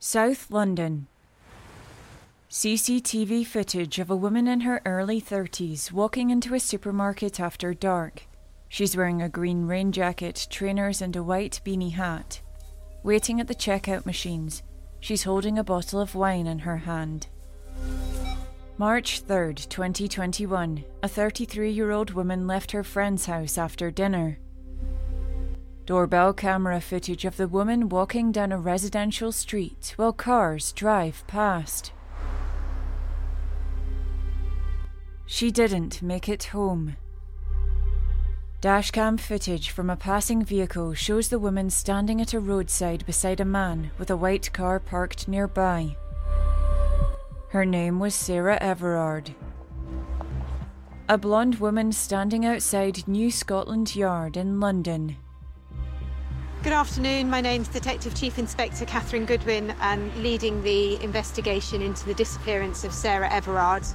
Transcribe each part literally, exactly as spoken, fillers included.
South London. C C T V footage of a woman in her early thirties walking into a supermarket after dark. She's wearing a green rain jacket, trainers and a white beanie hat. Waiting at the checkout machines, she's holding a bottle of wine in her hand. March third, twenty twenty-one, a thirty-three-year-old woman left her friend's house after dinner. Doorbell camera footage of the woman walking down a residential street while cars drive past. She didn't make it home. Dashcam footage from a passing vehicle shows the woman standing at a roadside beside a man with a white car parked nearby. Her name was Sarah Everard. A blonde woman standing outside New Scotland Yard in London. Good afternoon, my name's Detective Chief Inspector Catherine Goodwin and leading the investigation into the disappearance of Sarah Everard.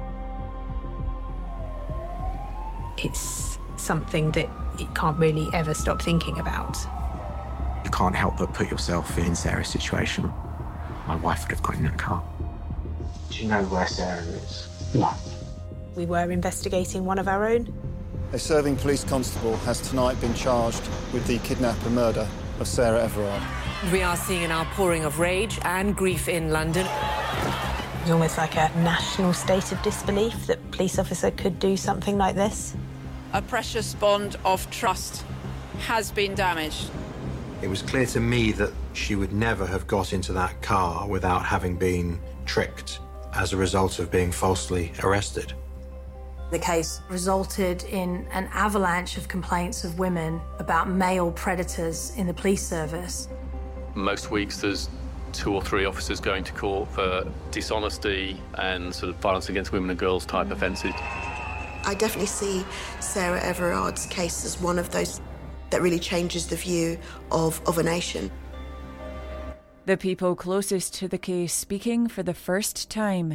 It's something that you can't really ever stop thinking about. You can't help but put yourself in Sarah's situation. My wife would have got in that car. Do you know where Sarah is? No. We were investigating one of our own. A serving police constable has tonight been charged with the kidnap and murder of Sarah Everard. We are seeing an outpouring of rage and grief in London. It was almost like a national state of disbelief that a police officer could do something like this. A precious bond of trust has been damaged. It was clear to me that she would never have got into that car without having been tricked as a result of being falsely arrested. The case resulted in an avalanche of complaints of women about male predators in the police service. Most weeks there's two or three officers going to court for dishonesty and sort of violence against women and girls type offences. I definitely see Sarah Everard's case as one of those that really changes the view of, of a nation. The people closest to the case speaking for the first time.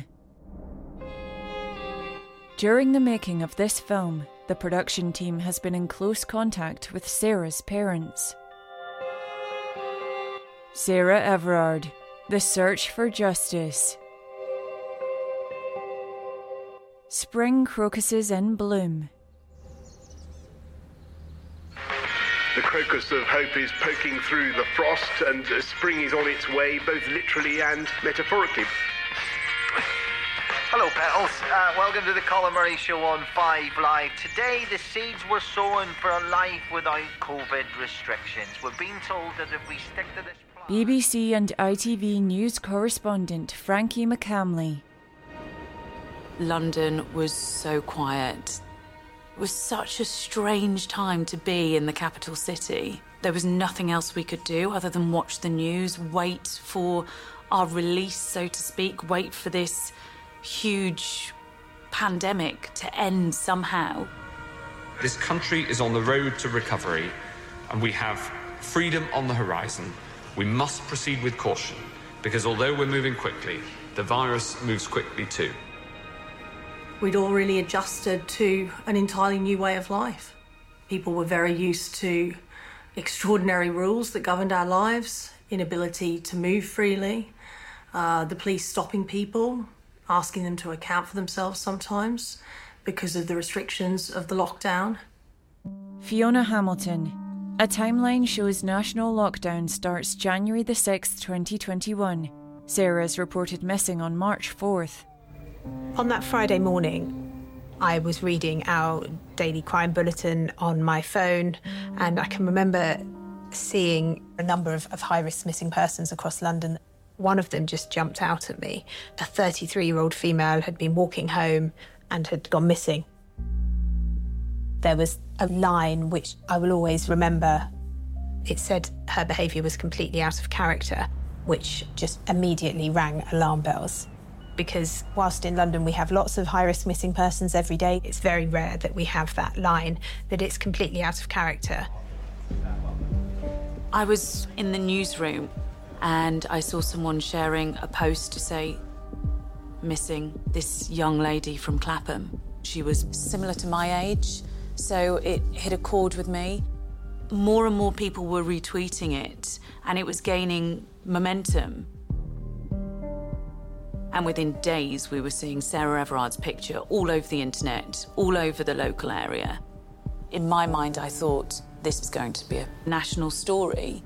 During the making of this film, the production team has been in close contact with Sarah's parents. Sarah Everard, The Search for Justice. Spring crocuses in bloom. The crocus of hope is poking through the frost, and spring is on its way, both literally and metaphorically. Hello, petals. Uh, welcome to the Colin Murray Show on Five Live. Today, the seeds were sown for a life without COVID restrictions. We're being told that if we stick to this plan... B B C and I T V news correspondent Frankie McCamley. London was so quiet. It was such a strange time to be in the capital city. There was nothing else we could do other than watch the news, wait for our release, so to speak, wait for this huge pandemic to end somehow. This country is on the road to recovery, and we have freedom on the horizon. We must proceed with caution, because although we're moving quickly, the virus moves quickly too. We'd all really adjusted to an entirely new way of life. People were very used to extraordinary rules that governed our lives, inability to move freely, uh, the police stopping people, asking them to account for themselves sometimes because of the restrictions of the lockdown. Fiona Hamilton. A timeline shows national lockdown starts January the sixth, twenty twenty-one. Sarah's reported missing on March fourth. On that Friday morning, I was reading our daily crime bulletin on my phone, and I can remember seeing a number of, of high-risk missing persons across London. One of them just jumped out at me. A thirty-three-year-old female had been walking home and had gone missing. There was a line which I will always remember. It said her behaviour was completely out of character, which just immediately rang alarm bells. Because whilst in London we have lots of high-risk missing persons every day, it's very rare that we have that line, that it's completely out of character. I was in the newsroom and I saw someone sharing a post to say, missing this young lady from Clapham. She was similar to my age, so it hit a chord with me. More and more people were retweeting it, and it was gaining momentum. And within days, we were seeing Sarah Everard's picture all over the internet, all over the local area. In my mind, I thought this is going to be a national story.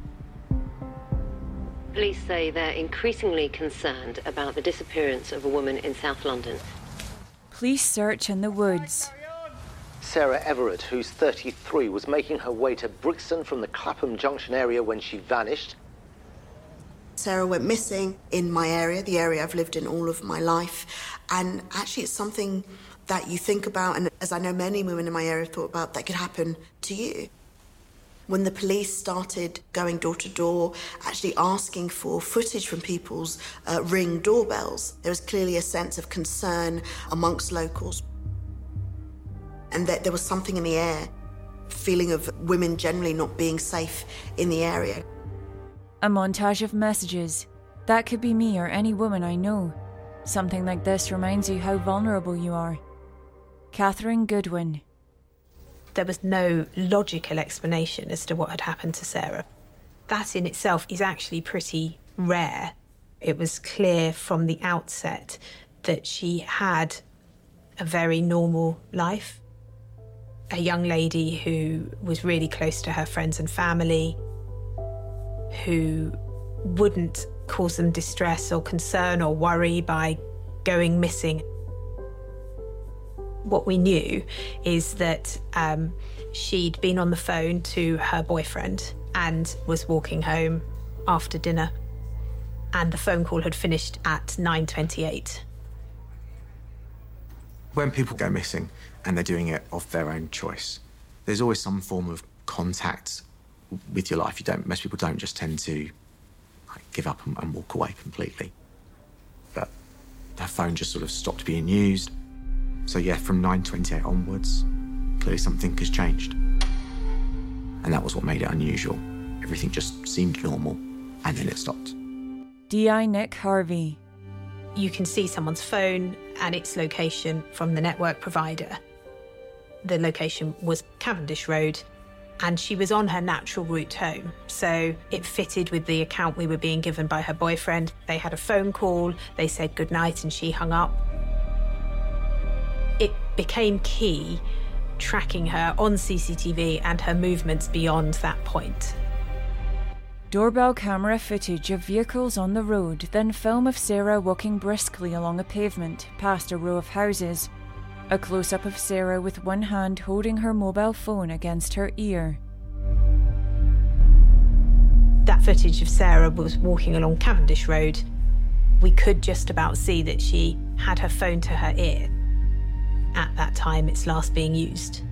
Police say they're increasingly concerned about the disappearance of a woman in South London. Police search in the woods. Sarah Everard, who's thirty-three, was making her way to Brixton from the Clapham Junction area when she vanished. Sarah went missing in my area, the area I've lived in all of my life. And actually it's something that you think about, and as I know many women in my area have thought about, that could happen to you. When the police started going door to door, actually asking for footage from people's uh, Ring doorbells, there was clearly a sense of concern amongst locals. And that there was something in the air, feeling of women generally not being safe in the area. A montage of messages. That could be me or any woman I know. Something like this reminds you how vulnerable you are. Catherine Goodwin. There was no logical explanation as to what had happened to Sarah. That in itself is actually pretty rare. It was clear from the outset that she had a very normal life. A young lady who was really close to her friends and family, who wouldn't cause them distress or concern or worry by going missing. What we knew is that um, she'd been on the phone to her boyfriend and was walking home after dinner, and the phone call had finished at nine twenty-eight. When people go missing and they're doing it of their own choice, there's always some form of contact with your life. You don't, most people don't just tend to like, give up and, and walk away completely. But her phone just sort of stopped being used. So yeah, from nine twenty-eight onwards, clearly something has changed. And that was what made it unusual. Everything just seemed normal, and then it stopped. D I Nick Harvey. You can see someone's phone and its location from the network provider. The location was Cavendish Road, and she was on her natural route home. So it fitted with the account we were being given by her boyfriend. They had a phone call, they said goodnight, and she hung up. It became key tracking her on C C T V and her movements beyond that point. Doorbell camera footage of vehicles on the road, then film of Sarah walking briskly along a pavement past a row of houses. A close-up of Sarah with one hand holding her mobile phone against her ear. That footage of Sarah was walking along Cavendish Road. We could just about see that she had her phone to her ear at that time it's last being used.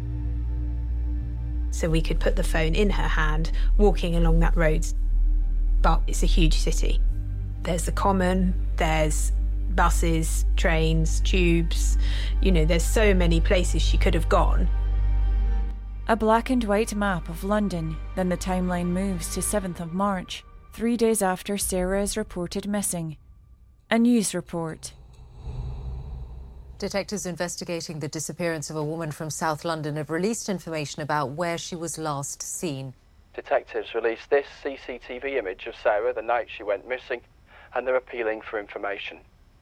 So we could put the phone in her hand, walking along that road. But it's a huge city. There's the Common, there's buses, trains, tubes. You know, there's so many places she could have gone. A black and white map of London, then the timeline moves to seventh of March, three days after Sarah is reported missing. A news report. Detectives investigating the disappearance of a woman from South London have released information about where she was last seen. Detectives released this C C T V image of Sarah the night she went missing, and they're appealing for information.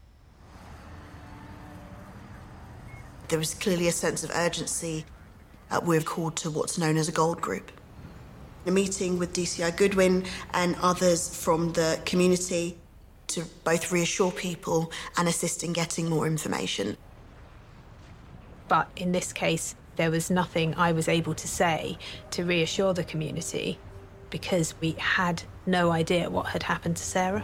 There was clearly a sense of urgency. Uh, we're called to what's known as a gold group. A meeting with D C I Goodwin and others from the community to both reassure people and assist in getting more information. But in this case, there was nothing I was able to say to reassure the community because we had no idea what had happened to Sarah.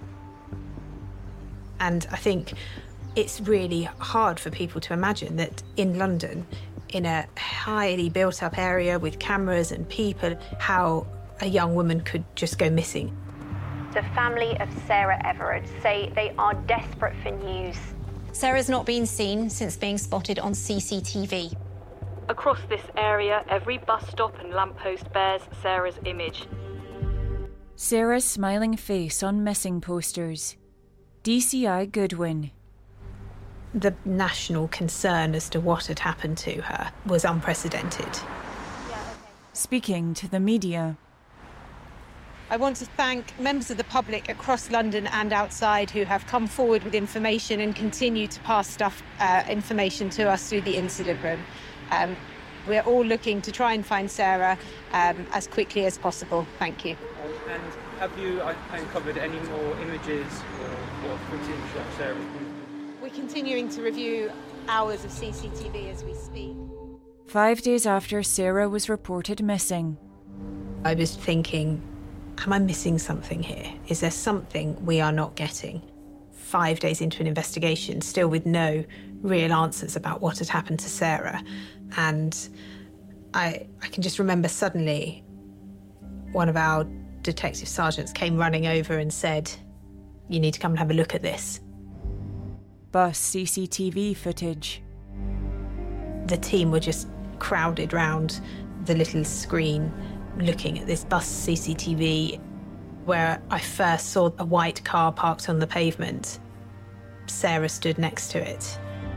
And I think it's really hard for people to imagine that in London, in a highly built-up area with cameras and people, how a young woman could just go missing. The family of Sarah Everard say they are desperate for news. Sarah's not been seen since being spotted on C C T V. Across this area, every bus stop and lamppost bears Sarah's image. Sarah's smiling face on missing posters. D C I Goodwin. The national concern as to what had happened to her was unprecedented. Speaking to the media. I want to thank members of the public across London and outside who have come forward with information and continue to pass stuff, uh, information to us through the incident room. Um, we're all looking to try and find Sarah um, as quickly as possible. Thank you. And have you uncovered any more images or, or footage of Sarah? We're continuing to review hours of C C T V as we speak. Five days after Sarah was reported missing, I was thinking, am I missing something here? Is there something we are not getting? Five days into an investigation, still with no real answers about what had happened to Sarah. And I, I can just remember suddenly one of our detective sergeants came running over and said, you need to come and have a look at this. Bus C C T V footage. The team were just crowded round the little screen looking at this bus C C T V where I first saw a white car parked on the pavement. Sarah stood next to it.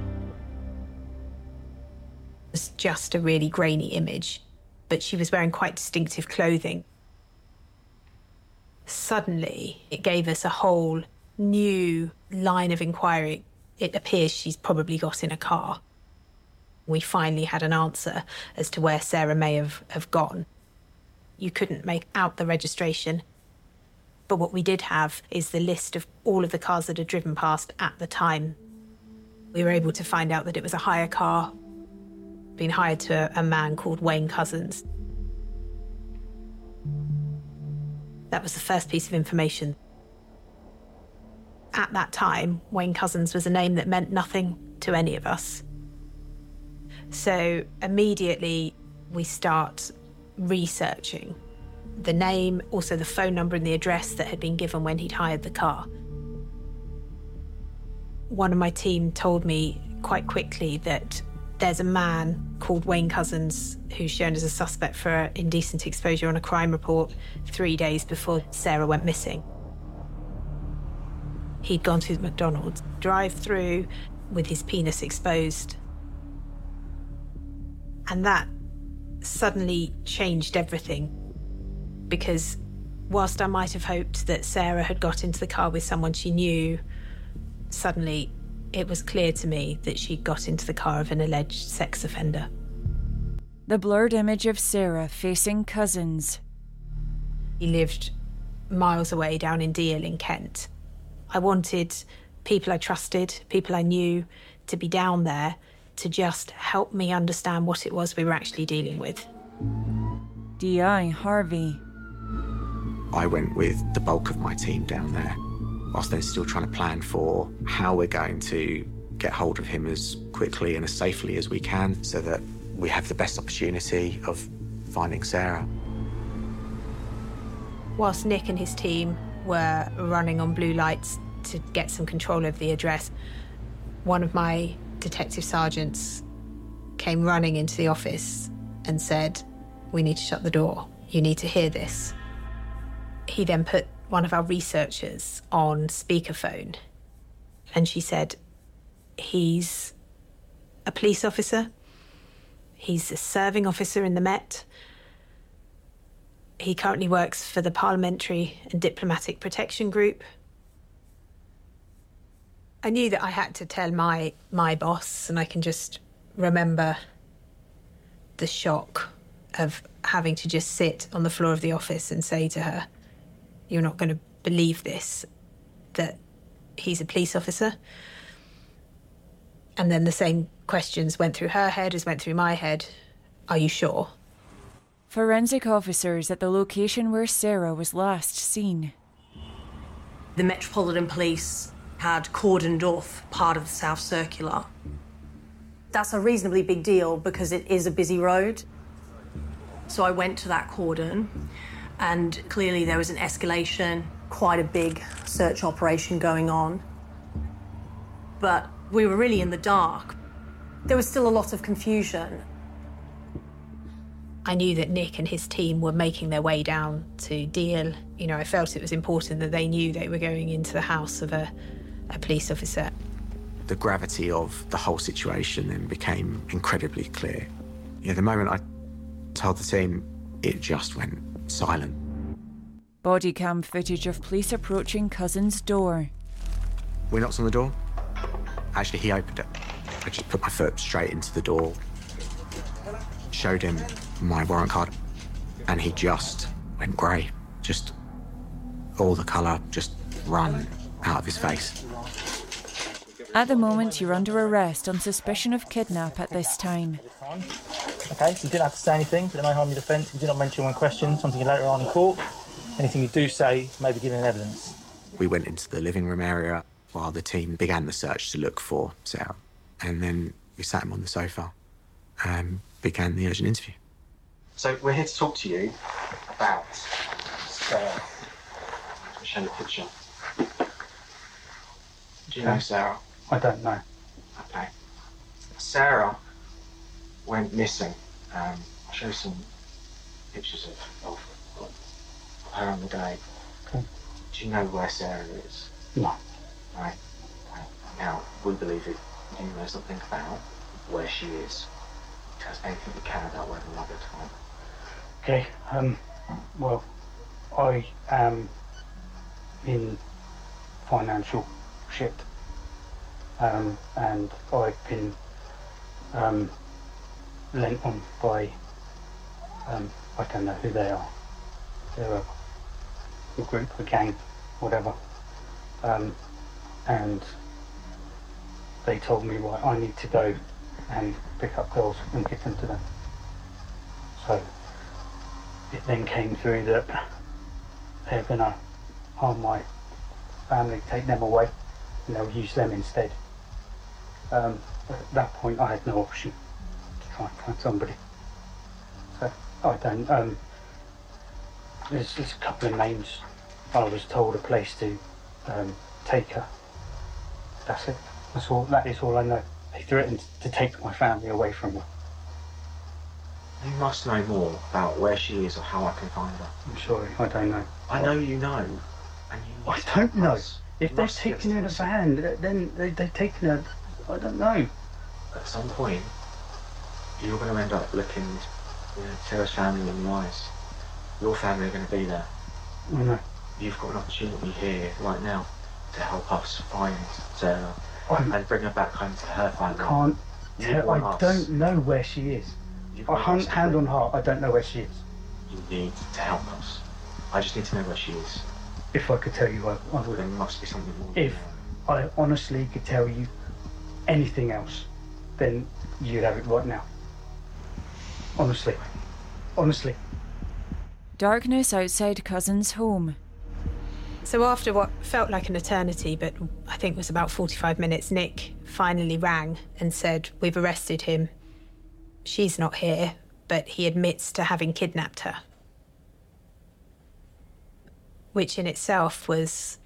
It was just a really grainy image, but she was wearing quite distinctive clothing. Suddenly, it gave us a whole new line of inquiry. It appears she's probably got in a car. We finally had an answer as to where Sarah may have, have gone. You couldn't make out the registration, but what we did have is the list of all of the cars that had driven past at the time. We were able to find out that it was a hire car, being hired to a, a man called Wayne Couzens. That was the first piece of information. At that time, Wayne Couzens was a name that meant nothing to any of us. So immediately we start researching the name, also the phone number and the address that had been given when he'd hired the car. One of my team told me quite quickly that there's a man called Wayne Couzens who's shown as a suspect for indecent exposure on a crime report three days before Sarah went missing. He'd gone to the McDonald's drive-through with his penis exposed. And that suddenly changed everything, because whilst I might have hoped that Sarah had got into the car with someone she knew, suddenly it was clear to me that she'd got into the car of an alleged sex offender. The blurred image of Sarah facing Couzens. He lived miles away down in Deal in Kent. I wanted people I trusted, people I knew, to be down there to just help me understand what it was we were actually dealing with. D I Harvey. I went with the bulk of my team down there, whilst they're still trying to plan for how we're going to get hold of him as quickly and as safely as we can so that we have the best opportunity of finding Sarah. Whilst Nick and his team were running on blue lights to get some control over the address, one of my detective sergeants came running into the office and said, we need to shut the door. You need to hear this. He then put one of our researchers on speakerphone, and she said, he's a police officer. He's a serving officer in the Met. He currently works for the Parliamentary and Diplomatic Protection Group. I knew that I had to tell my my boss, and I can just remember the shock of having to just sit on the floor of the office and say to her, you're not going to believe this, that he's a police officer. And then the same questions went through her head as went through my head. Are you sure? Forensic officers at the location where Sarah was last seen. The Metropolitan Police had cordoned off part of the South Circular. That's a reasonably big deal because it is a busy road. So I went to that cordon, and clearly there was an escalation, quite a big search operation going on. But we were really in the dark. There was still a lot of confusion. I knew that Nick and his team were making their way down to Deal. You know, I felt it was important that they knew they were going into the house of a, a police officer. The gravity of the whole situation then became incredibly clear. You know, the moment I told the team, it just went silent. Body cam footage of police approaching Cousin's door. We knocked on the door. Actually, he opened it. I just put my foot straight into the door, showed him my warrant card, and he just went grey. Just all the colour just run out of his face. At the moment, you're under arrest on suspicion of kidnap at this time. Okay, so you didn't have to say anything, but no harm in your defence. You did not mention one question, something later on in court. Anything you do say may be given evidence. We went into the living room area while the team began the search to look for Sarah. And then we sat him on the sofa and began the urgent interview. So we're here to talk to you about Sarah. I'll show you a picture. Do you know Sarah? I don't know. Okay. Sarah went missing. Um, I'll show you some pictures of, of, of her on the day. Okay. Do you know where Sarah is? No. Right. Okay. Now, we believe it. You know something about where she is. Tell us anything you can about where the mother time. Okay, um, well, I am in financial shit. Um, and I've been um, lent on by, um, I don't know who they are. They're a, a group, a gang, whatever. Um, and they told me, right, I need to go and pick up girls and give them to them. So it then came through that they're gonna harm my family, take them away, and they'll use them instead. Um, at that point, I had no option to try and find somebody. So I don't. Um, there's, there's a couple of names. I was told a place to um, take her. That's it. That's all. That is all I know. They threatened to take my family away from me. You must know more about where she is or how I can find her. I'm sorry, I don't know. I know you know. And you I don't know. must, If they've taken her in a van, then they, they've taken her. I don't know. At some point, you're going to end up looking, you know, Sarah's family in the eyes. Your family are going to be there. I know. You've got an opportunity here, right now, to help us find Sarah I'm, and bring her back home to her family. I can't You tell. want I us. don't know where she is. You I want hand, us to hand bring- on heart, I don't know where she is. You need to help us. I just need to know where she is. If I could tell you, I, I would. There must be something more. If I honestly could tell you anything else, then you'd have it right now. Honestly. Honestly. Darkness outside Cousin's home. So after what felt like an eternity, but I think was about forty-five minutes, Nick finally rang and said, "We've arrested him. She's not here, but he admits to having kidnapped her." Which in itself was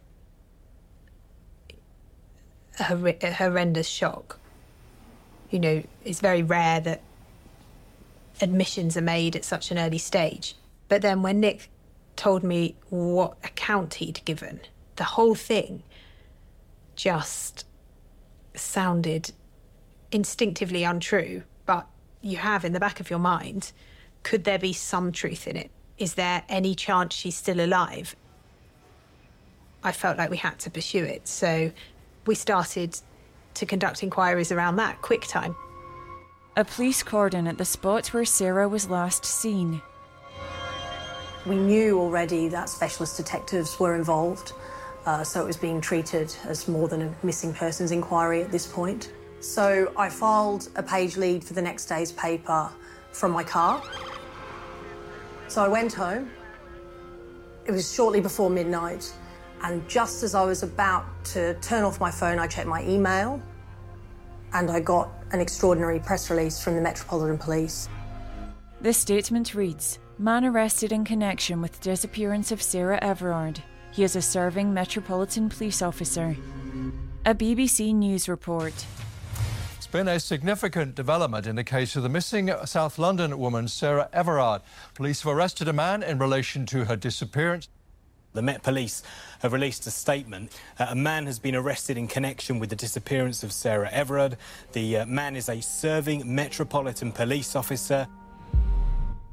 a, hor- a horrendous shock. You know, it's very rare that admissions are made at such an early stage. But then when Nick told me what account he'd given, the whole thing just sounded instinctively untrue. But you have in the back of your mind, could there be some truth in it? Is there any chance she's still alive? I felt like we had to pursue it, so we started to conduct inquiries around that, quick time. A police cordon at the spot where Sarah was last seen. We knew already that specialist detectives were involved, uh, so it was being treated as more than a missing persons inquiry at this point. So I filed a page lead for the next day's paper from my car. So I went home. It was shortly before midnight, and just as I was about to turn off my phone, I checked my email, and I got an extraordinary press release from the Metropolitan Police. The statement reads, "Man arrested in connection with disappearance of Sarah Everard. He is a serving Metropolitan Police officer." A B B C News report. It's been a significant development in the case of the missing South London woman Sarah Everard. Police have arrested a man in relation to her disappearance. The Met Police have released a statement. Uh, a man has been arrested in connection with the disappearance of Sarah Everard. The uh, man is a serving Metropolitan Police officer.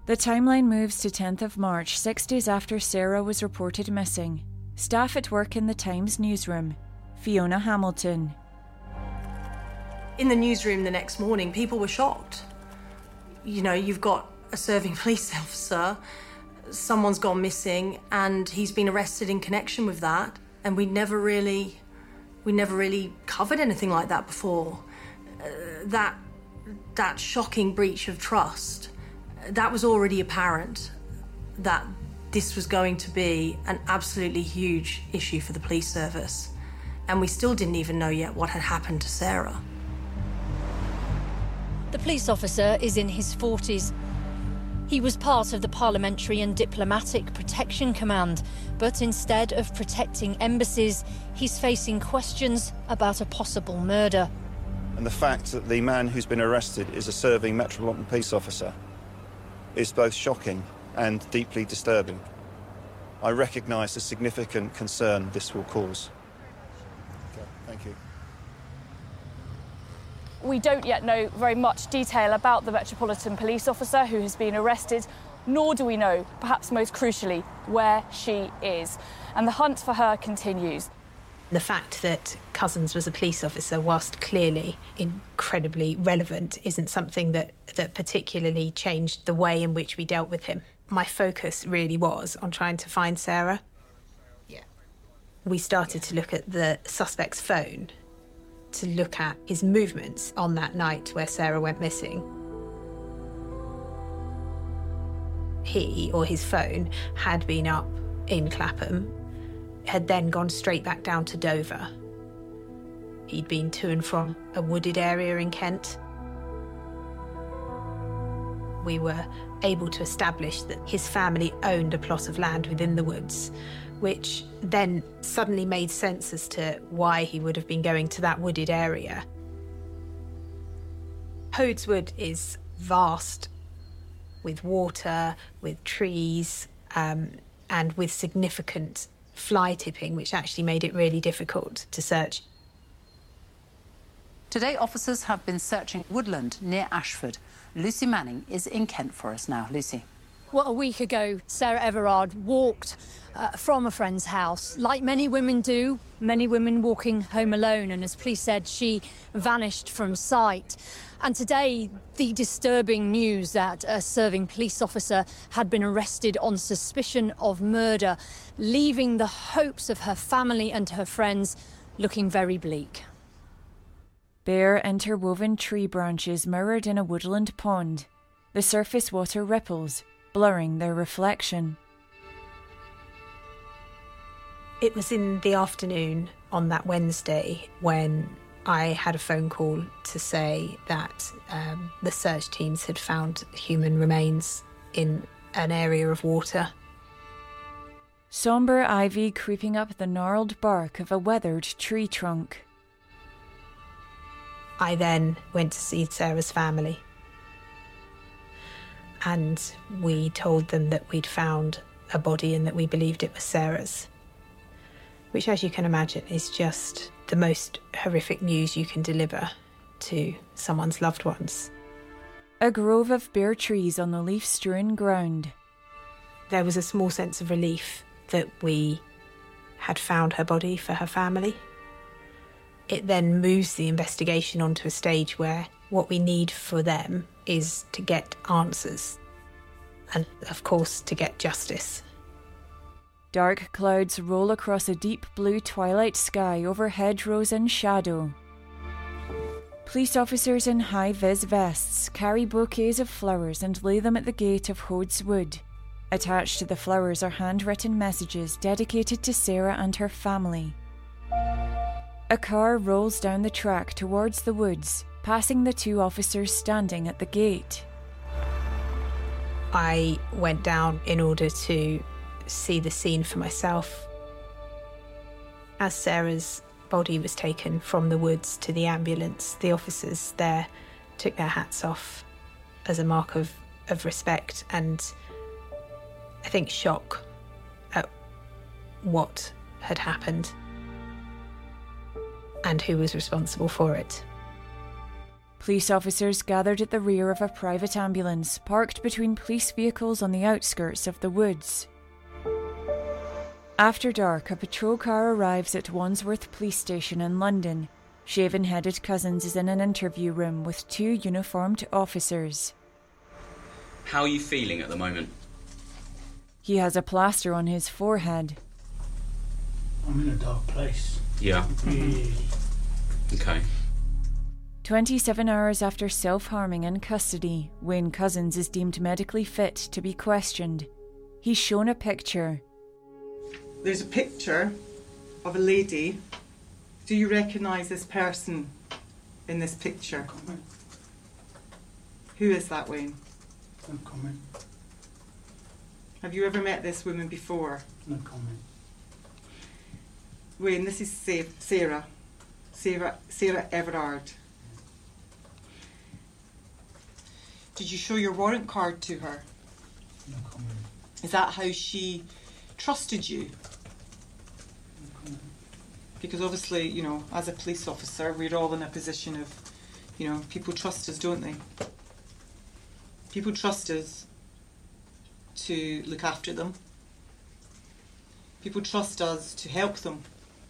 The timeline moves to tenth of March, six days after Sarah was reported missing. Staff at work in the Times newsroom. Fiona Hamilton. In the newsroom the next morning, people were shocked. You know, you've got a serving police officer, someone's gone missing, and he's been arrested in connection with that. And we never really, we never really covered anything like that before. Uh, that, that shocking breach of trust, that was already apparent, that this was going to be an absolutely huge issue for the police service. And we still didn't even know yet what had happened to Sarah. The police officer is in his forties. He was part of the Parliamentary and Diplomatic Protection Command, but instead of protecting embassies, he's facing questions about a possible murder. And the fact that the man who's been arrested is a serving Metropolitan Police officer is both shocking and deeply disturbing. I recognise the significant concern this will cause. Okay, thank you. We don't yet know very much detail about the Metropolitan Police officer who has been arrested, nor do we know, perhaps most crucially, where she is. And the hunt for her continues. The fact that Cousins was a police officer, whilst clearly incredibly relevant, isn't something that, that particularly changed the way in which we dealt with him. My focus really was on trying to find Sarah. Yeah. We started to look at the suspect's phone, to look at his movements on that night where Sarah went missing. He, or his phone, had been up in Clapham, had then gone straight back down to Dover. He'd been to and from a wooded area in Kent. We were able to establish that his family owned a plot of land within the woods, which then suddenly made sense as to why he would have been going to that wooded area. Hodes Wood is vast, with water, with trees, um, and with significant fly tipping, which actually made it really difficult to search. Today, officers have been searching woodland near Ashford. Lucy Manning is in Kent for us now. Lucy. Well, a week ago, Sarah Everard walked uh, from a friend's house, like many women do, many women walking home alone, and as police said, she vanished from sight. And today, the disturbing news that a serving police officer had been arrested on suspicion of murder, leaving the hopes of her family and her friends looking very bleak. Bare interwoven tree branches mirrored in a woodland pond. The surface water ripples, blurring their reflection. It was in the afternoon on that Wednesday when I had a phone call to say that um, the search teams had found human remains in an area of water. Sombre ivy creeping up the gnarled bark of a weathered tree trunk. I then went to see Sarah's family. And we told them that we'd found a body and that we believed it was Sarah's. Which, as you can imagine, is just the most horrific news you can deliver to someone's loved ones. A grove of bare trees on the leaf-strewn ground. There was a small sense of relief that we had found her body for her family. It then moves the investigation onto a stage where what we need for them is to get answers and, of course, to get justice. Dark clouds roll across a deep blue twilight sky over hedgerows in shadow. Police officers in high-vis vests carry bouquets of flowers and lay them at the gate of Hodes Wood. Attached to the flowers are handwritten messages dedicated to Sarah and her family. A car rolls down the track towards the woods, passing the two officers standing at the gate. I went down in order to see the scene for myself. As Sarah's body was taken from the woods to the ambulance, the officers there took their hats off as a mark of, of respect and, I think, shock at what had happened and who was responsible for it. Police officers gathered at the rear of a private ambulance parked between police vehicles on the outskirts of the woods. After dark, a patrol car arrives at Wandsworth Police Station in London. Shaven-headed Cousins is in an interview room with two uniformed officers. How are you feeling at the moment? He has a plaster on his forehead. I'm in a dark place. Yeah. Really. Okay. twenty-seven hours after self-harming in custody, Wayne Cousins is deemed medically fit to be questioned. He's shown a picture. There's a picture of a lady. Do you recognise this person in this picture? No comment. Who is that, Wayne? No comment. Have you ever met this woman before? No comment. Wayne, this is Sa- Sarah. Sarah. Sarah Everard. Did you show your warrant card to her? No comment. Is that how she trusted you? No comment. Because obviously, you know, as a police officer, we're all in a position of, you know, people trust us, don't they? People trust us to look after them. People trust us to help them.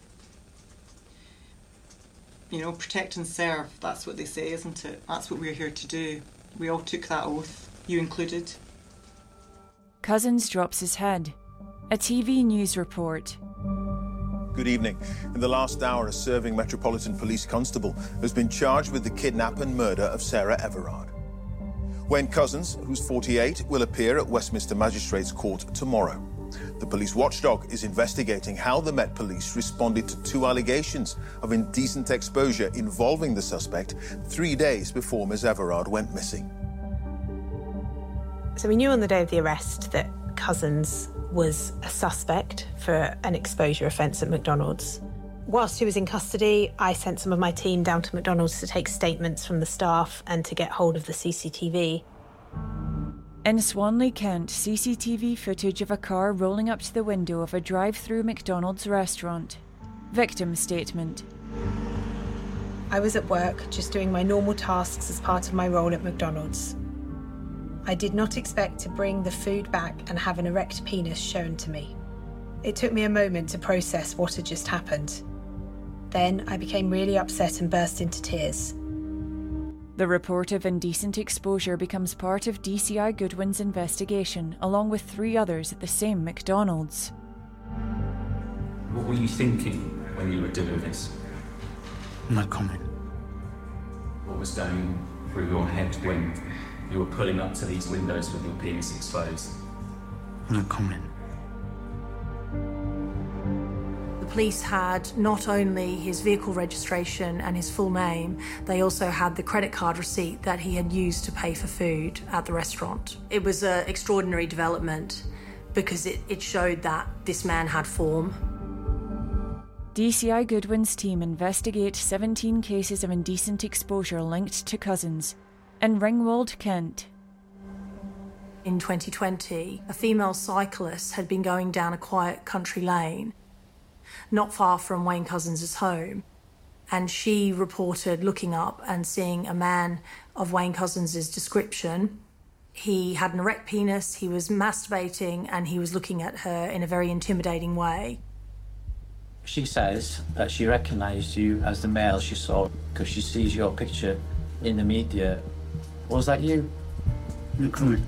You know, protect and serve, that's what they say, isn't it? That's what we're here to do. We all took that oath, you included. Cousins drops his head. A T V news report. Good evening. In the last hour, a serving Metropolitan Police constable has been charged with the kidnap and murder of Sarah Everard. Wayne Cousins, who's forty-eight, will appear at Westminster Magistrates Court tomorrow. The police watchdog is investigating how the Met Police responded to two allegations of indecent exposure involving the suspect three days before Miss Everard went missing. So we knew on the day of the arrest that Cousins was a suspect for an exposure offence at McDonald's. Whilst he was in custody, I sent some of my team down to McDonald's to take statements from the staff and to get hold of the C C T V. In Swanley, Kent, C C T V footage of a car rolling up to the window of a drive-through McDonald's restaurant. Victim statement. I was at work, just doing my normal tasks as part of my role at McDonald's. I did not expect to bring the food back and have an erect penis shown to me. It took me a moment to process what had just happened. Then I became really upset and burst into tears. The report of indecent exposure becomes part of D C I Goodwin's investigation, along with three others at the same McDonald's. What were you thinking when you were doing this? No comment. What was going through your head when you were pulling up to these windows with your penis exposed? No comment. The police had not only his vehicle registration and his full name, they also had the credit card receipt that he had used to pay for food at the restaurant. It was an extraordinary development because it, it showed that this man had form. D C I Goodwin's team investigate seventeen cases of indecent exposure linked to Cousins. In Ringwold, Kent. In twenty twenty, a female cyclist had been going down a quiet country lane not far from Wayne Cousins' home, and she reported looking up and seeing a man of Wayne Cousins' description. He had an erect penis, he was masturbating, and he was looking at her in a very intimidating way. She says that she recognised you as the male she saw because she sees your picture in the media. Was that you? No comment.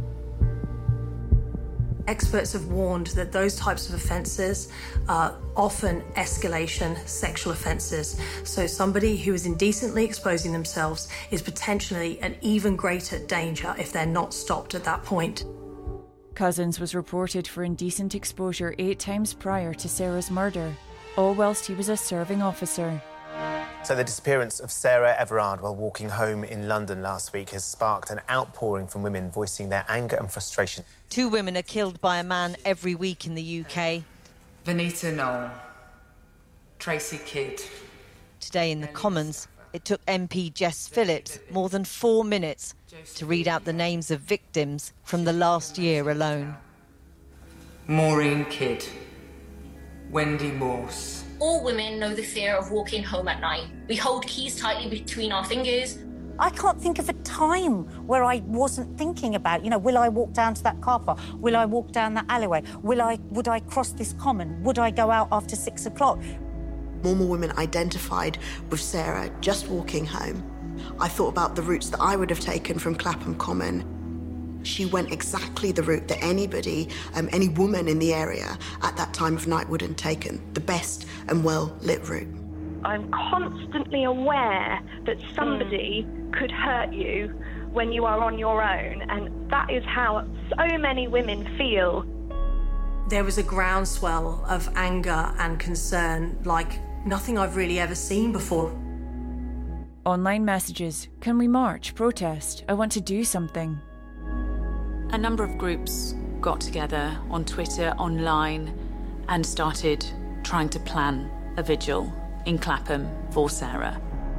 Experts have warned that those types of offences are often escalation sexual offences. So somebody who is indecently exposing themselves is potentially an even greater danger if they're not stopped at that point. Cousins was reported for indecent exposure eight times prior to Sarah's murder, all whilst he was a serving officer. So the disappearance of Sarah Everard while walking home in London last week has sparked an outpouring from women voicing their anger and frustration. Two women are killed by a man every week in the U K. Vanita Knoll, Tracy Kidd. Today in the Commons, it took M P Jess Phillips more than four minutes to read out the names of victims from the last year alone. Maureen Kidd, Wendy Morse. All women know the fear of walking home at night. We hold keys tightly between our fingers. I can't think of a time where I wasn't thinking about, you know, will I walk down to that car park? Will I walk down that alleyway? Will I, would I cross this common? Would I go out after six o'clock? More and more women identified with Sarah just walking home. I thought about the routes that I would have taken from Clapham Common. She went exactly the route that anybody, um, any woman in the area at that time of night would have taken, the best and well-lit route. I'm constantly aware that somebody mm. could hurt you when you are on your own, and that is how so many women feel. There was a groundswell of anger and concern like nothing I've really ever seen before. Online messages. Can we march, protest? I want to do something. A number of groups got together on Twitter, online, and started trying to plan a vigil in Clapham for Sarah.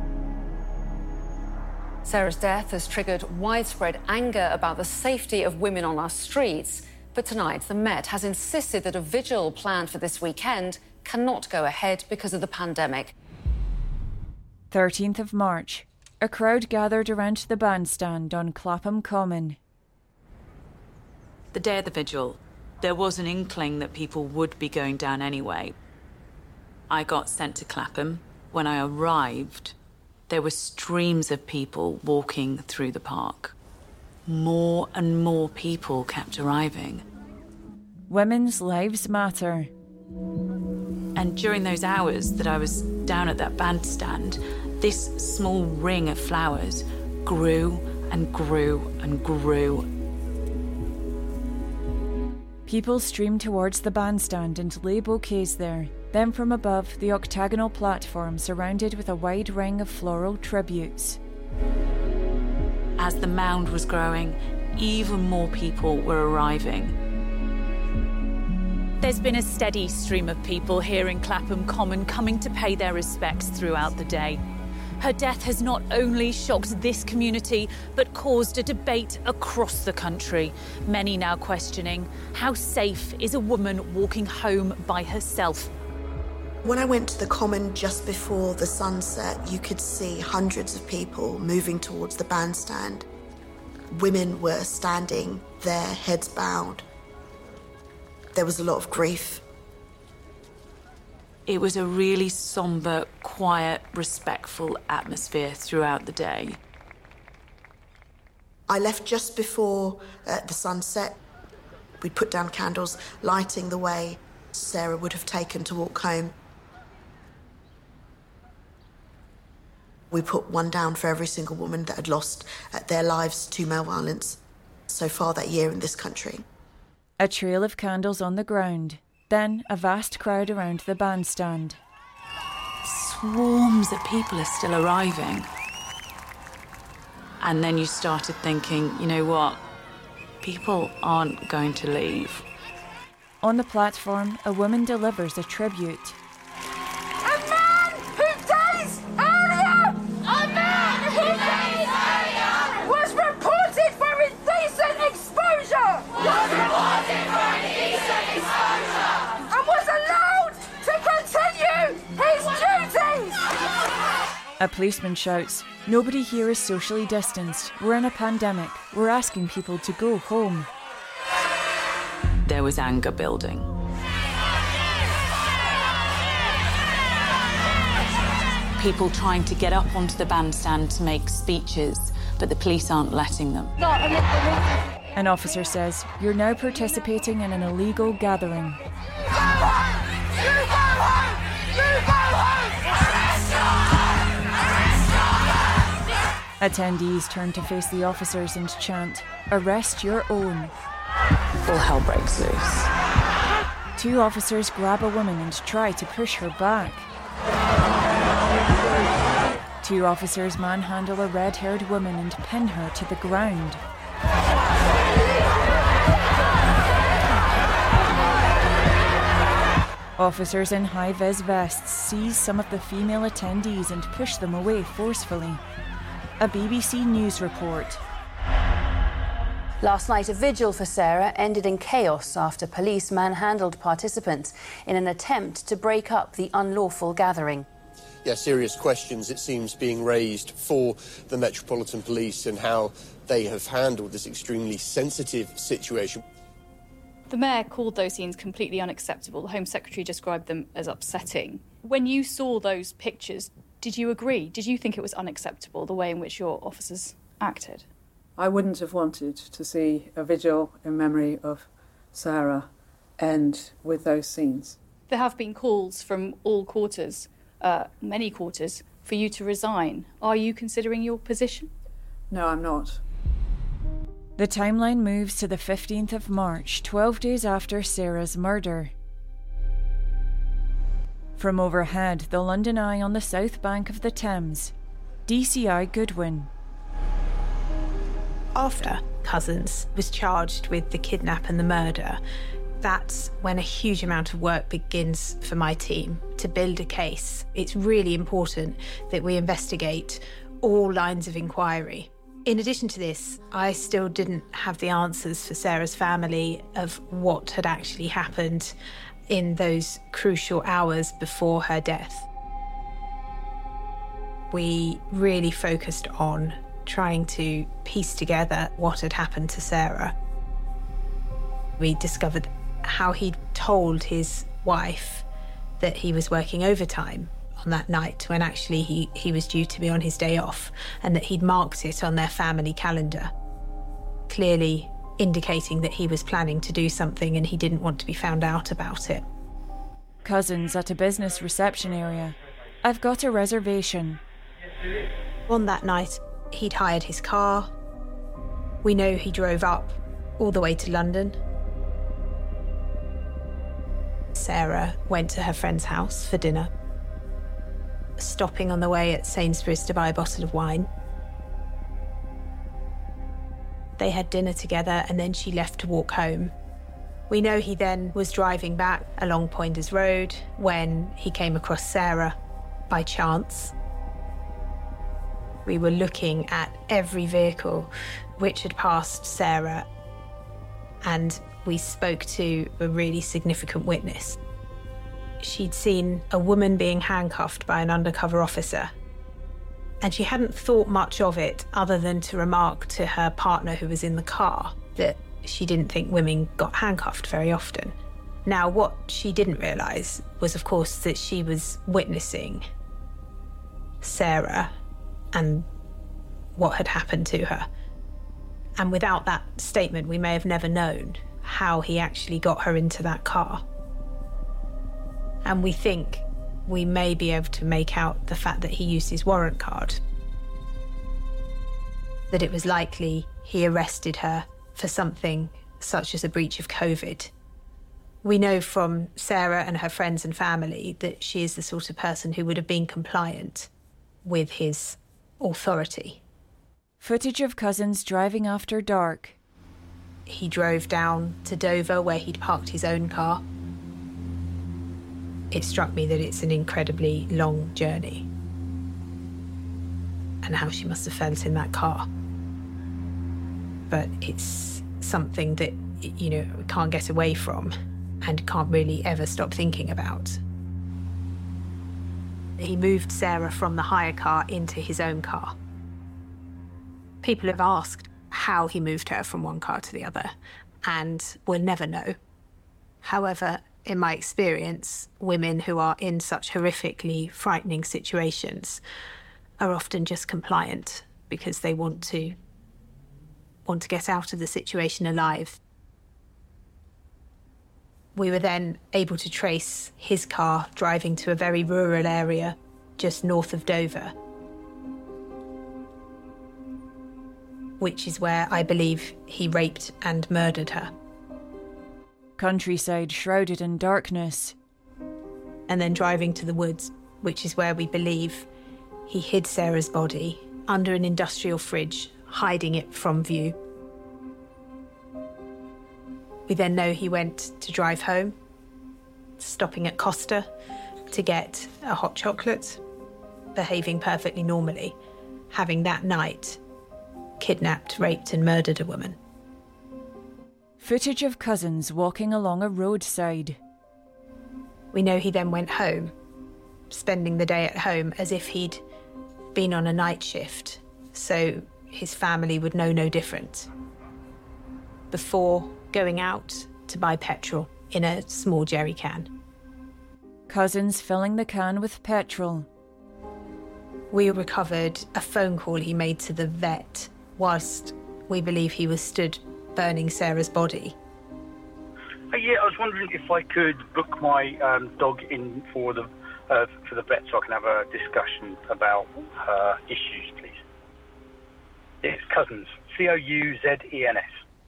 Sarah's death has triggered widespread anger about the safety of women on our streets. But tonight, the Met has insisted that a vigil planned for this weekend cannot go ahead because of the pandemic. thirteenth of March. A crowd gathered around the bandstand on Clapham Common. The day of the vigil, there was an inkling that people would be going down anyway. I got sent to Clapham. When I arrived, there were streams of people walking through the park. More and more people kept arriving. Women's lives matter. And during those hours that I was down at that bandstand, this small ring of flowers grew and grew and grew. People streamed towards the bandstand and lay bouquets there. Then from above, the octagonal platform surrounded with a wide ring of floral tributes. As the mound was growing, even more people were arriving. There's been a steady stream of people here in Clapham Common coming to pay their respects throughout the day. Her death has not only shocked this community, but caused a debate across the country. Many now questioning, how safe is a woman walking home by herself? When I went to the Common just before the sunset, you could see hundreds of people moving towards the bandstand. Women were standing there, heads bowed. There was a lot of grief. It was a really somber, quiet, respectful atmosphere throughout the day. I left just before uh, the sunset. We'd put down candles, lighting the way Sarah would have taken to walk home. We put one down for every single woman that had lost uh, their lives to male violence so far that year in this country. A trail of candles on the ground. Then a vast crowd around the bandstand. Swarms of people are still arriving. And then you started thinking, you know what? People aren't going to leave. On the platform, a woman delivers a tribute. A man who days earlier! A man who days earlier! Was reported for indecent exposure! Was reported for indecent exposure! And was allowed to continue his duties! A policeman shouts, "Nobody here is socially distanced. We're in a pandemic. We're asking people to go home." There was anger building. People trying to get up onto the bandstand to make speeches, but the police aren't letting them. An officer says, "You're now participating in an illegal gathering." Attendees turn to face the officers and chant, "Arrest your own." All hell breaks loose. Two officers grab a woman and try to push her back. Two officers manhandle a red-haired woman and pin her to the ground. Officers in high-vis vests seize some of the female attendees and push them away forcefully. A B B C News report. Last night, a vigil for Sarah ended in chaos after police manhandled participants in an attempt to break up the unlawful gathering. yeah, serious questions, it seems, being raised for the Metropolitan Police and how they have handled this extremely sensitive situation. The Mayor called those scenes completely unacceptable. The Home Secretary described them as upsetting. When you saw those pictures, did you agree? Did you think it was unacceptable, the way in which your officers acted? I wouldn't have wanted to see a vigil in memory of Sarah end with those scenes. There have been calls from all quarters, uh, many quarters, for you to resign. Are you considering your position? No, I'm not. The timeline moves to the fifteenth of March, twelve days after Sarah's murder. From overhead, the London Eye on the south bank of the Thames. D C I Goodwin. After Cousins was charged with the kidnap and the murder, that's when a huge amount of work begins for my team to build a case. It's really important that we investigate all lines of inquiry. In addition to this, I still didn't have the answers for Sarah's family of what had actually happened in those crucial hours before her death. We really focused on trying to piece together what had happened to Sarah. We discovered how he'd told his wife that he was working overtime on that night when actually he, he was due to be on his day off, and that he'd marked it on their family calendar, clearly indicating that he was planning to do something and he didn't want to be found out about it. Cousins at a business reception area. I've got a reservation. On that night, he'd hired his car. We know he drove up all the way to London. Sarah went to her friend's house for dinner, stopping on the way at Sainsbury's to buy a bottle of wine. They had dinner together and then she left to walk home. We know he then was driving back along Poinders Road when he came across Sarah by chance. We were looking at every vehicle which had passed Sarah, and we spoke to a really significant witness. She'd seen a woman being handcuffed by an undercover officer, and she hadn't thought much of it other than to remark to her partner who was in the car that she didn't think women got handcuffed very often. Now, what she didn't realise was, of course, that she was witnessing Sarah and what had happened to her. And without that statement, we may have never known how he actually got her into that car. And we think we may be able to make out the fact that he used his warrant card, that it was likely he arrested her for something such as a breach of COVID. We know from Sarah and her friends and family that she is the sort of person who would have been compliant with his authority. Footage of Cousins driving after dark. He drove down to Dover where he'd parked his own car. It struck me that it's an incredibly long journey, and how she must have felt in that car. But it's something that, you know, we can't get away from and can't really ever stop thinking about. He moved Sarah from the hire car into his own car. People have asked how he moved her from one car to the other, and we'll never know. However, in my experience, women who are in such horrifically frightening situations are often just compliant because they want to want to get out of the situation alive. We were then able to trace his car driving to a very rural area just north of Dover, which is where I believe he raped and murdered her. Countryside shrouded in darkness. And then driving to the woods, which is where we believe he hid Sarah's body under an industrial fridge, hiding it from view. We then know he went to drive home, stopping at Costa to get a hot chocolate, behaving perfectly normally, having that night kidnapped, raped and murdered a woman. Footage of Cousins walking along a roadside. We know he then went home, spending the day at home as if he'd been on a night shift, so his family would know no different, before going out to buy petrol in a small jerry can. Cousins filling the can with petrol. We recovered a phone call he made to the vet whilst we believe he was stood burning Sarah's body. Uh, yeah, I was wondering if I could book my um, dog in for the uh, for the vet so I can have a discussion about her issues, please. It's Cousins, C O U Z E N S.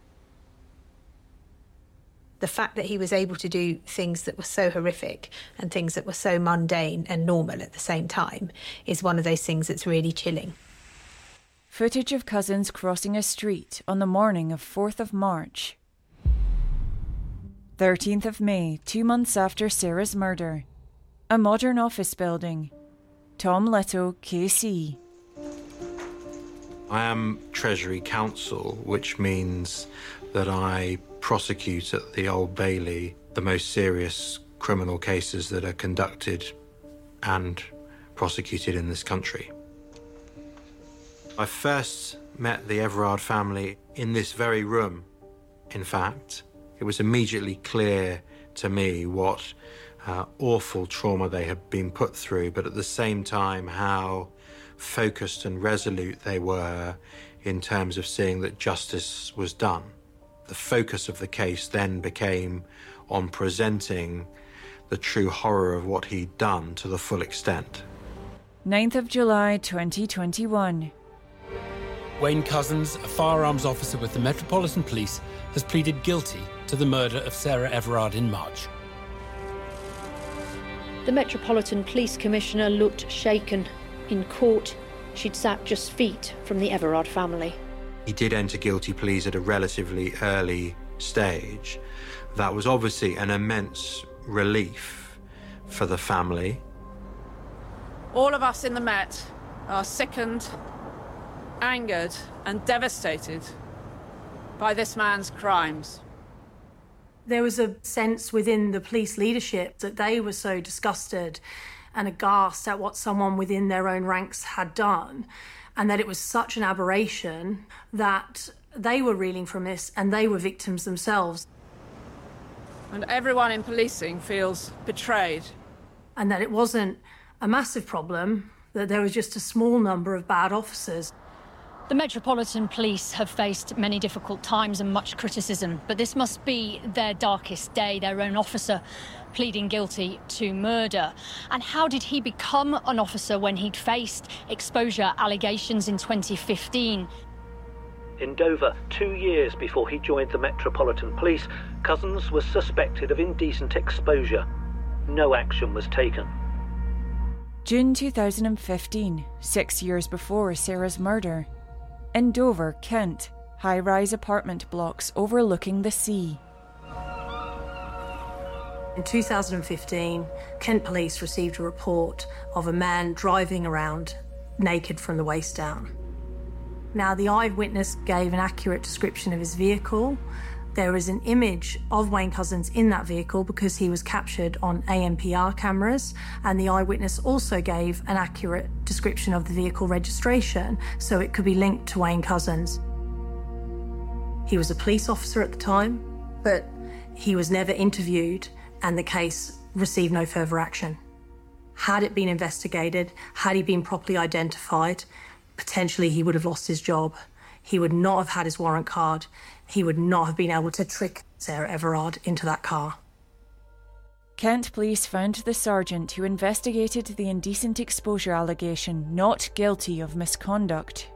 The fact that he was able to do things that were so horrific and things that were so mundane and normal at the same time is one of those things that's really chilling. Footage of Cousins crossing a street on the morning of fourth of March. thirteenth of May, two months after Sarah's murder. A modern office building. Tom Little, K C. I am Treasury Counsel, which means that I prosecute at the Old Bailey the most serious criminal cases that are conducted and prosecuted in this country. I first met the Everard family in this very room. In fact, it was immediately clear to me what uh, awful trauma they had been put through, but at the same time how focused and resolute they were in terms of seeing that justice was done. The focus of the case then became on presenting the true horror of what he'd done to the full extent. ninth of July twenty twenty-one. Wayne Cousins, a firearms officer with the Metropolitan Police, has pleaded guilty to the murder of Sarah Everard in March. The Metropolitan Police Commissioner looked shaken. In court, she'd sat just feet from the Everard family. He did enter guilty pleas at a relatively early stage. That was obviously an immense relief for the family. All of us in the Met are sickened, angered and devastated by this man's crimes. There was a sense within the police leadership that they were so disgusted and aghast at what someone within their own ranks had done, and that it was such an aberration that they were reeling from this and they were victims themselves. And everyone in policing feels betrayed. And that it wasn't a massive problem, that there was just a small number of bad officers. The Metropolitan Police have faced many difficult times and much criticism, but this must be their darkest day, their own officer pleading guilty to murder. And how did he become an officer when he'd faced exposure allegations in twenty fifteen? In Dover, two years before he joined the Metropolitan Police, Cousins was suspected of indecent exposure. No action was taken. June two thousand fifteen, six years before Sarah's murder. In Dover, Kent, high-rise apartment blocks overlooking the sea. In two thousand fifteen, Kent Police received a report of a man driving around naked from the waist down. Now, the eyewitness gave an accurate description of his vehicle. There is an image of Wayne Cousins in that vehicle because he was captured on A M P R cameras, and the eyewitness also gave an accurate description of the vehicle registration, so it could be linked to Wayne Cousins. He was a police officer at the time, but he was never interviewed, and the case received no further action. Had it been investigated, had he been properly identified, potentially he would have lost his job. He would not have had his warrant card. He would not have been able to trick Sarah Everard into that car. Kent Police found the sergeant who investigated the indecent exposure allegation not guilty of misconduct.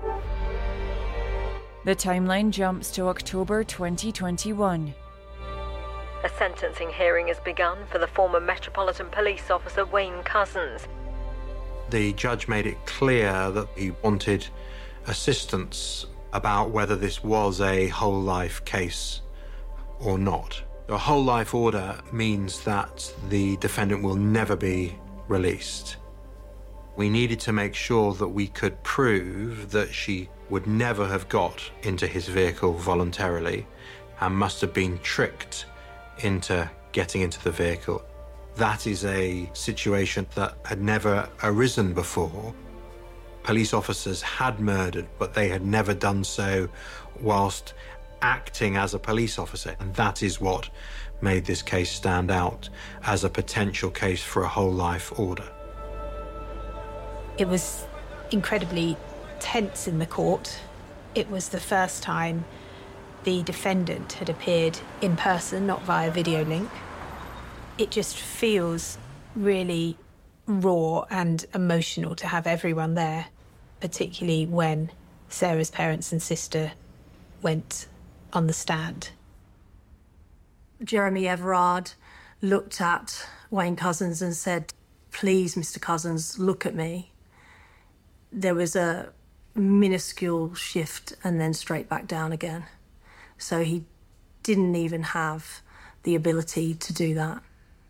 The timeline jumps to October twenty twenty-one. A sentencing hearing has begun for the former Metropolitan Police officer Wayne Cousins. The judge made it clear that he wanted assistance about whether this was a whole life case or not. A whole life order means that the defendant will never be released. We needed to make sure that we could prove that she would never have got into his vehicle voluntarily and must have been tricked into getting into the vehicle. That is a situation that had never arisen before. Police officers had murdered, but they had never done so whilst acting as a police officer. And that is what made this case stand out as a potential case for a whole life order. It was incredibly tense in the court. It was the first time the defendant had appeared in person, not via video link. It just feels really raw and emotional to have everyone there, particularly when Sarah's parents and sister went on the stand. Jeremy Everard looked at Wayne Couzens and said, "Please, Mister Couzens, look at me." There was a minuscule shift and then straight back down again. So he didn't even have the ability to do that.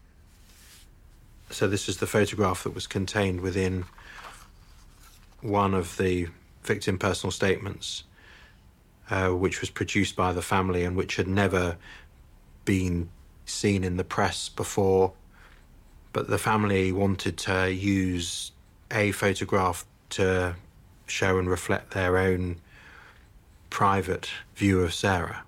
So this is the photograph that was contained within one of the victim personal statements, uh, which was produced by the family and which had never been seen in the press before. But the family wanted to use a photograph to show and reflect their own private view of Sarah.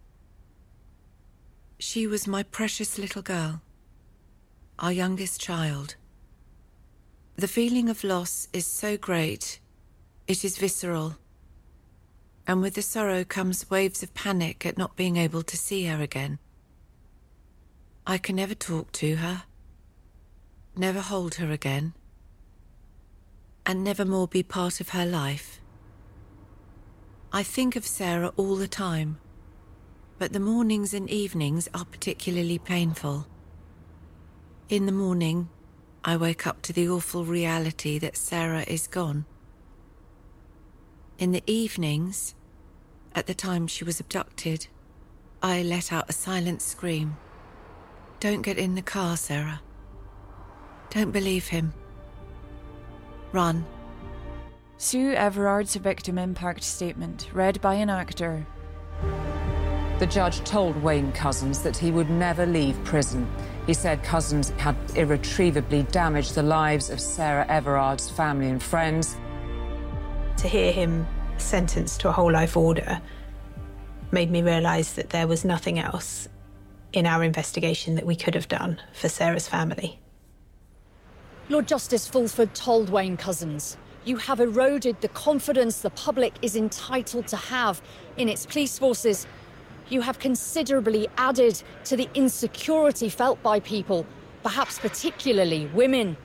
She was my precious little girl, our youngest child. The feeling of loss is so great, it is visceral. And with the sorrow comes waves of panic at not being able to see her again. I can never talk to her, never hold her again, and never more be part of her life. I think of Sarah all the time, but the mornings and evenings are particularly painful. In the morning, I wake up to the awful reality that Sarah is gone. In the evenings, at the time she was abducted, I let out a silent scream. Don't get in the car, Sarah. Don't believe him. Run. Sue Everard's victim impact statement, read by an actor. The judge told Wayne Couzens that he would never leave prison. He said Couzens had irretrievably damaged the lives of Sarah Everard's family and friends. To hear him sentenced to a whole life order made me realise that there was nothing else in our investigation that we could have done for Sarah's family. Lord Justice Fulford told Wayne Couzens, "You have eroded the confidence the public is entitled to have in its police forces. You have considerably added to the insecurity felt by people, perhaps particularly women."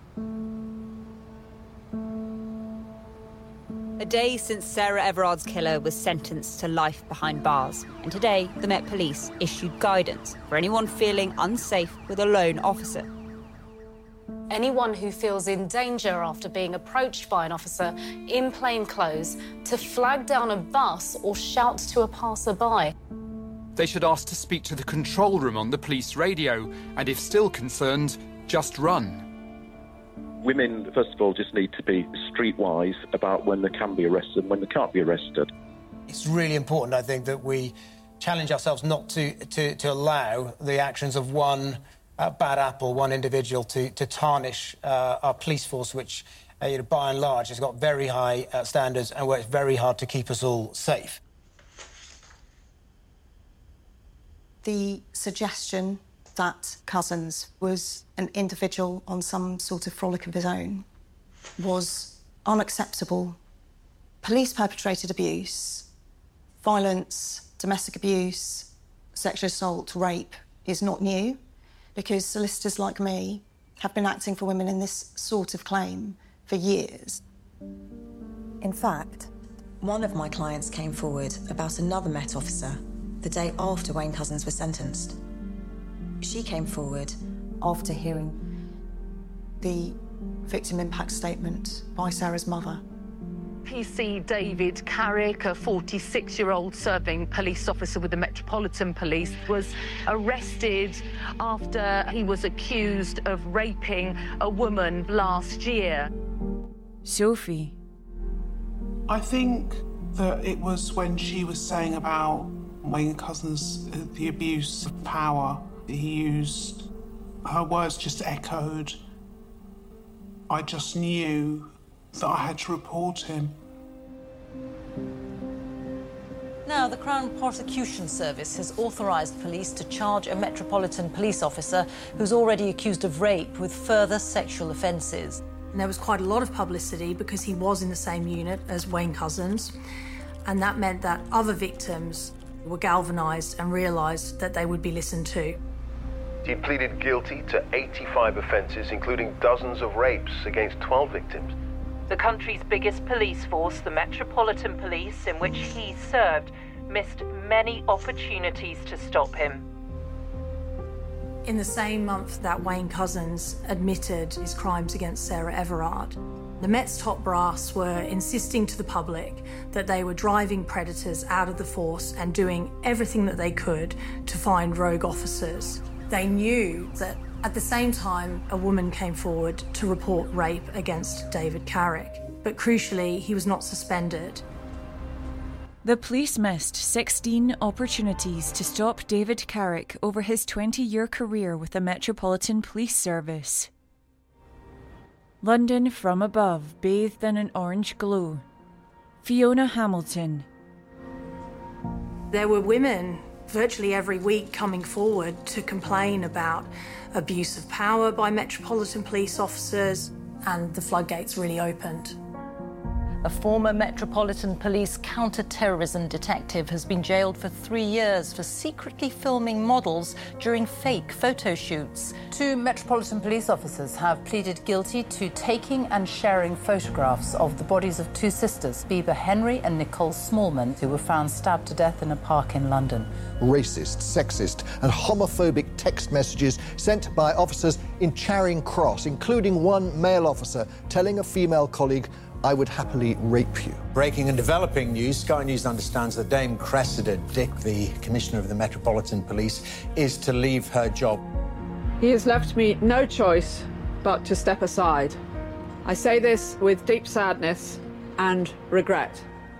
A day since Sarah Everard's killer was sentenced to life behind bars, and today the Met Police issued guidance for anyone feeling unsafe with a lone officer. Anyone who feels in danger after being approached by an officer in plain clothes to flag down a bus or shout to a passerby. They should ask to speak to the control room on the police radio, and if still concerned, just run. Women, first of all, just need to be streetwise about when they can be arrested and when they can't be arrested. It's really important, I think, that we challenge ourselves not to, to, to allow the actions of one uh, bad apple, one individual, to, to tarnish uh, our police force, which, uh, you know, by and large, has got very high uh, standards and works very hard to keep us all safe. The suggestion that Couzens was an individual on some sort of frolic of his own was unacceptable. Police perpetrated abuse, violence, domestic abuse, sexual assault, rape is not new, because solicitors like me have been acting for women in this sort of claim for years. In fact, one of my clients came forward about another Met officer the day after Wayne Couzens was sentenced. She came forward After hearing the victim impact statement by Sarah's mother. P C David Carrick, a forty-six-year-old serving police officer with the Metropolitan Police, was arrested after he was accused of raping a woman last year. Sophie. I think that it was when she was saying about Wayne Couzens, the abuse of power. He used her words just echoed. I just knew that I had to report him. Now, the Crown Prosecution Service has authorised police to charge a Metropolitan Police officer who's already accused of rape with further sexual offences. And there was quite a lot of publicity because he was in the same unit as Wayne Couzens, and that meant that other victims were galvanised and realised that they would be listened to. He pleaded guilty to eighty-five offences, including dozens of rapes against twelve victims. The country's biggest police force, the Metropolitan Police, in which he served, missed many opportunities to stop him. In the same month that Wayne Couzens admitted his crimes against Sarah Everard, the Met's top brass were insisting to the public that they were driving predators out of the force and doing everything that they could to find rogue officers. They knew that at the same time, a woman came forward to report rape against David Carrick, but crucially, he was not suspended. The police missed sixteen opportunities to stop David Carrick over his twenty-year career with the Metropolitan Police Service. London from above, bathed in an orange glow. Fiona Hamilton. There were women virtually every week coming forward to complain about abuse of power by Metropolitan Police officers, and the floodgates really opened. A former Metropolitan Police counter-terrorism detective has been jailed for three years for secretly filming models during fake photo shoots. Two Metropolitan Police officers have pleaded guilty to taking and sharing photographs of the bodies of two sisters, Bieber Henry and Nicole Smallman, who were found stabbed to death in a park in London. Racist, sexist and homophobic text messages sent by officers in Charing Cross, including one male officer telling a female colleague, "I would happily rape you." Breaking and developing news. Sky News understands that Dame Cressida Dick, the Commissioner of the Metropolitan Police, is to leave her job. He has left me no choice but to step aside. I say this with deep sadness and regret.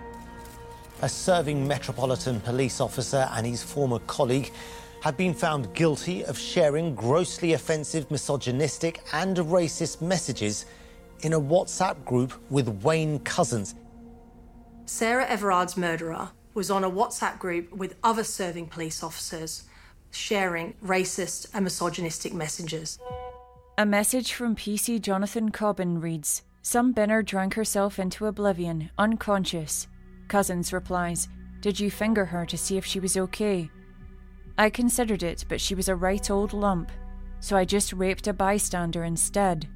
A serving Metropolitan Police officer and his former colleague have been found guilty of sharing grossly offensive, misogynistic and racist messages in a WhatsApp group with Wayne Couzens. Sarah Everard's murderer was on a WhatsApp group with other serving police officers, sharing racist and misogynistic messages. A message from P C Jonathan Cobbin reads, "Some binner drank herself into oblivion, unconscious." Couzens replies, "Did you finger her to see if she was okay?" "I considered it, but she was a right old lump, so I just raped a bystander instead."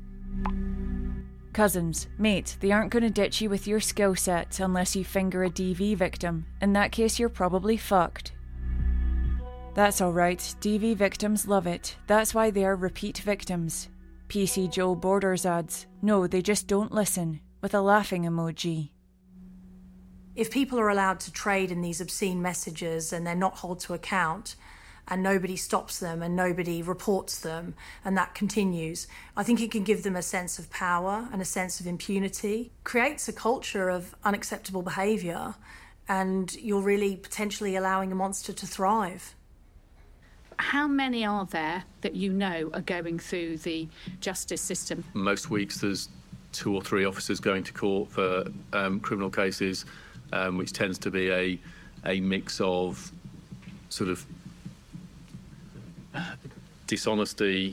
Couzens, "Mate, they aren't going to ditch you with your skill set unless you finger a D V victim. In that case, you're probably fucked." "That's alright, D V victims love it. That's why they are repeat victims." P C Joel Borders adds, "No, they just don't listen," with a laughing emoji. If people are allowed to trade in these obscene messages and they're not held to account, and nobody stops them and nobody reports them, and that continues, I think it can give them a sense of power and a sense of impunity, creates a culture of unacceptable behaviour, and you're really potentially allowing a monster to thrive. How many are there that you know are going through the justice system? Most weeks there's two or three officers going to court for um, criminal cases, um, which tends to be a, a mix of sort of dishonesty,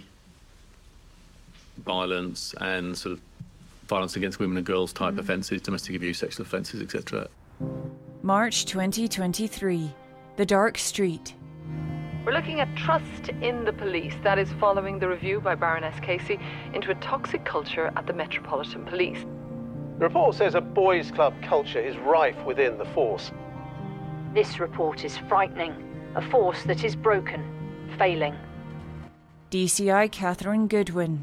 violence and sort of violence against women and girls type mm. offences, domestic abuse, sexual offences, et cetera. March twenty twenty-three. The Dark Street. We're looking at trust in the police. That is following the review by Baroness Casey into a toxic culture at the Metropolitan Police. The report says a boys' club culture is rife within the force. This report is frightening. A force that is broken, failing. D C I Catherine Goodwin.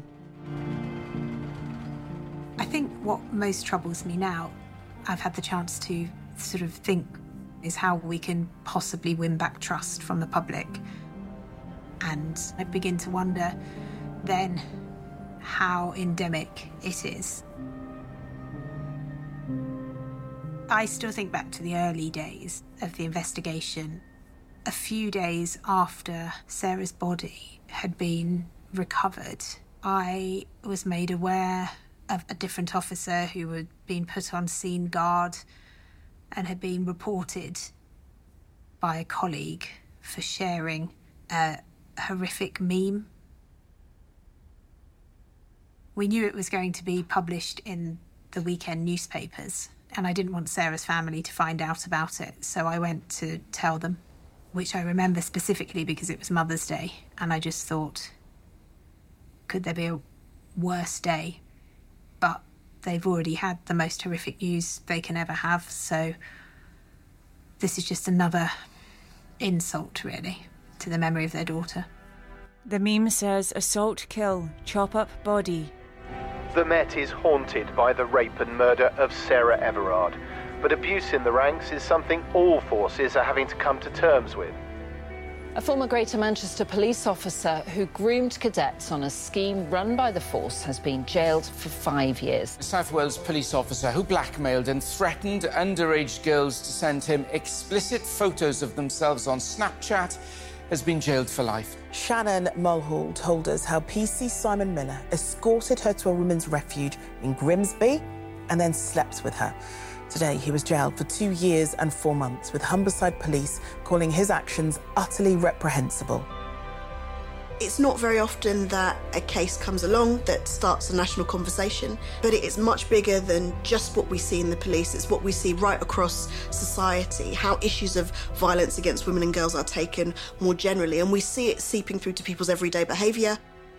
I think what most troubles me now, I've had the chance to sort of think, is how we can possibly win back trust from the public. And I begin to wonder then how endemic it is. I still think back to the early days of the investigation. A few days after Sarah's body had been recovered, I was made aware of a different officer who had been put on scene guard and had been reported by a colleague for sharing a horrific meme. We knew it was going to be published in the weekend newspapers, and I didn't want Sarah's family to find out about it, so I went to tell them, which I remember specifically because it was Mother's Day, and I just thought, could there be a worse day? But they've already had the most horrific news they can ever have, so this is just another insult, really, to the memory of their daughter. The meme says, assault, kill, chop up body. The Met is haunted by the rape and murder of Sarah Everard, but abuse in the ranks is something all forces are having to come to terms with. A former Greater Manchester police officer who groomed cadets on a scheme run by the force has been jailed for five years. A South Wales police officer who blackmailed and threatened underage girls to send him explicit photos of themselves on Snapchat has been jailed for life. Shannon Mulhall told us how P C Simon Miller escorted her to a women's refuge in Grimsby and then slept with her. Today, he was jailed for two years and four months, with Humberside Police calling his actions utterly reprehensible. It's not very often that a case comes along that starts a national conversation, but it is much bigger than just what we see in the police. It's what we see right across society, how issues of violence against women and girls are taken more generally, and we see it seeping through to people's everyday behaviour.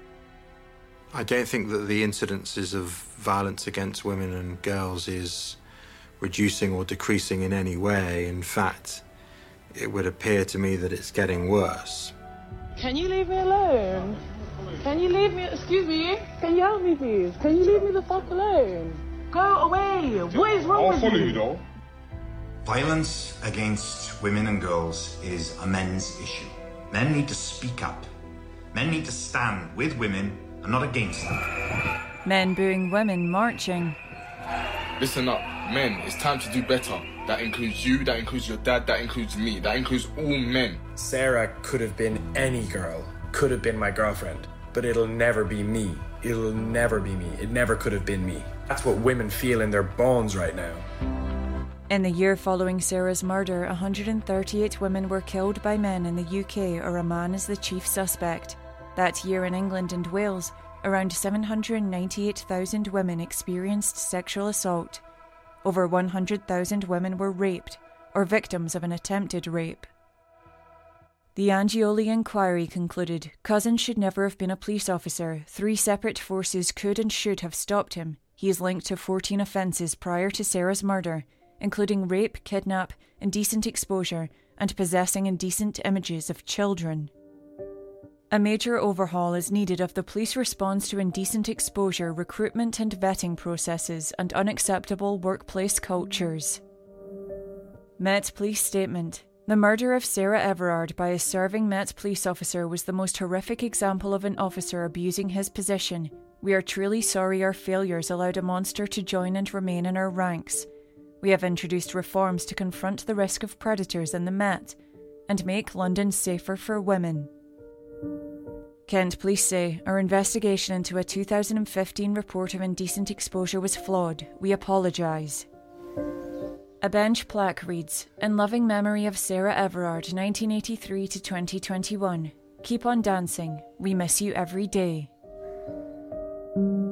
I don't think that the incidences of violence against women and girls is reducing or decreasing in any way. In fact, it would appear to me that it's getting worse. Can you leave me alone? Can you leave me? Excuse me? Can you help me, please? Can you leave me the fuck alone? Go away! What is wrong with you? I'll follow you, though. Violence against women and girls is a men's issue. Men need to speak up. Men need to stand with women and not against them. Men booing women marching. Listen up, men, it's time to do better. That includes you, that includes your dad, that includes me, that includes all men. Sarah could have been any girl, could have been my girlfriend, but it'll never be me. It'll never be me. It never could have been me. That's what women feel in their bones right now. In the year following Sarah's murder, one hundred thirty-eight women were killed by men in the U K, or a man is the chief suspect. That year in England and Wales, around seven hundred ninety-eight thousand women experienced sexual assault. Over one hundred thousand women were raped or victims of an attempted rape. The Angioli inquiry concluded Cousins should never have been a police officer. Three separate forces could and should have stopped him. He is linked to fourteen offences prior to Sarah's murder, including rape, kidnap, indecent exposure, and possessing indecent images of children. A major overhaul is needed of the police response to indecent exposure, recruitment and vetting processes, and unacceptable workplace cultures. Met Police Statement. The murder of Sarah Everard by a serving Met police officer was the most horrific example of an officer abusing his position. We are truly sorry our failures allowed a monster to join and remain in our ranks. We have introduced reforms to confront the risk of predators in the Met and make London safer for women. Kent Police say, our investigation into a two thousand fifteen report of indecent exposure was flawed. We apologise. A bench plaque reads, in loving memory of Sarah Everard, nineteen eighty-three to twenty twenty-one. Keep on dancing. We miss you every day.